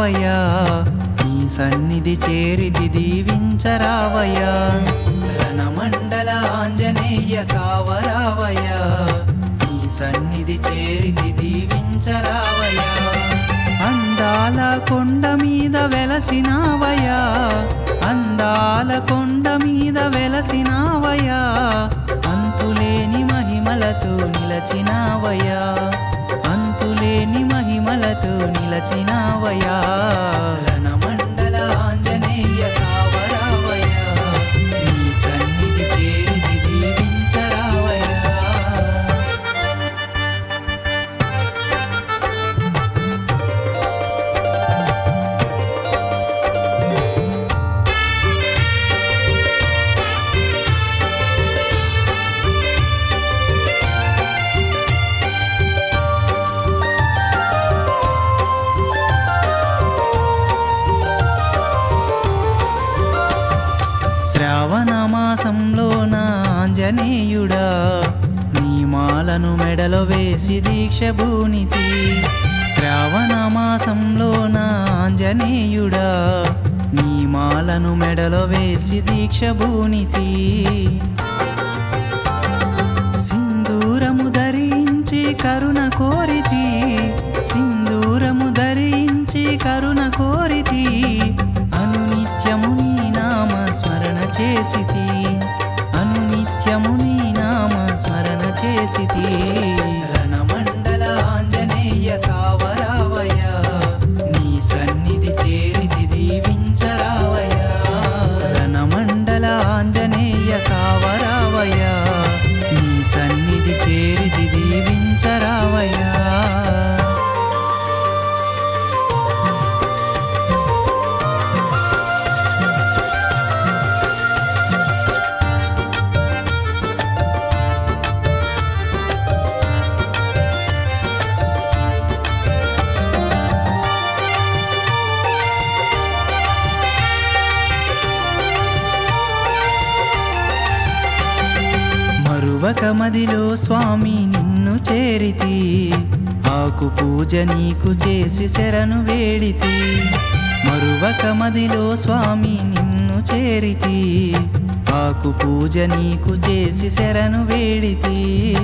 దీవించరావయ్యా, నీ సన్నిధి చేరితి దీవించరావయ్యా. రణమండల ఆంజనేయ కావరావయ్యా, నీ సన్నిధి చేరితి దీవించరావయ్యా. అందాల కొండ మీద వెలసినావయ్యా, అందాల కొండ మీద వెలసినావయ్యా. అంతులేని మహిమలతో నిలచినావయ్యా, అంతులేని మహిమలతో నిలచినావయ్యా. రణమండల ఆంజనేయ కావరావయ్యా, నీ సన్నిధి చేరితి దీవించరావయ్యా. శ్రావణ మాసంలోన ఆంజనేయుడా, నీ మాలను మెడలో వేసి దీక్ష భూనితి. శ్రావణ మాసంలోన ఆంజనేయుడా, నీ మాలను మెడలో వేసి దీక్ష భూనితి. సింధూరము ధరించి కరుణ కోరితి, సింధూరము ధరించి కరుణ కోరితి. అనునిత్యము నీ నామ స్మరణ చేసితి, అనునిత్యము నీ నామ స్మరణ చేసితి. రణమండల ఆంజనేయ కావరావయ్యా, నీ సన్నిధి చేరితి దీవించరావయ్యా. రణమండల ఆంజనేయ కావరావయ్యా, నీ సన్నిధి చేరితి దీవించరావయ్యా. మరువక మదిలో స్వామి నిన్ను చేరితి, ఆకు పూజ నీకు చేసి శరణు వేడితి. మరువక మదిలో స్వామి నిన్ను చేరితి, ఆకు పూజ నీకు చేసి శరణు వేడితి.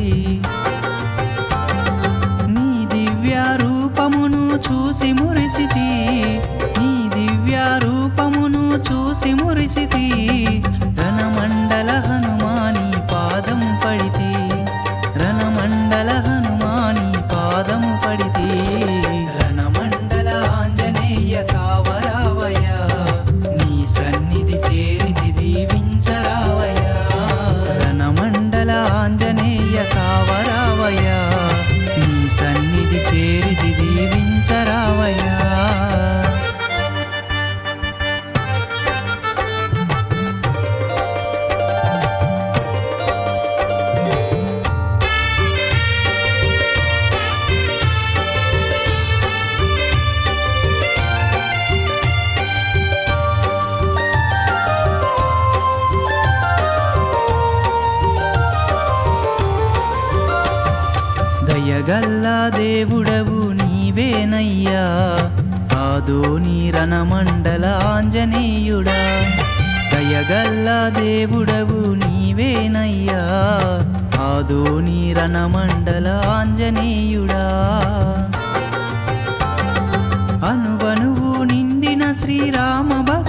నీ దివ్య రూపమును చూసి మురిసితి, నీ దివ్య రూపమును చూసి మురిసితి. రణమండల హనుమాని పాదం పడితి, రణమండల హనుమాని పాదం పడితి. రణమండల ఆంజనేయ కావరావయ్యా, నీ సన్నిధి చేరితి దీవించరావయ్యా. రణమండల ఆంజనేయ కావరావయ్యా, నీ సన్నిధి చేరితి దీవించరావయ్యా. దయగల్లా దేవుడవు నీవేనయ్యా, ఆదోని రణమండల ఆంజనేయుడా. దయగల్లా దేవుడవు నీవేనయ్యా, ఆదోని రణమండల ఆంజనేయుడా. అనువనువు నిండిన శ్రీరామ భక్తి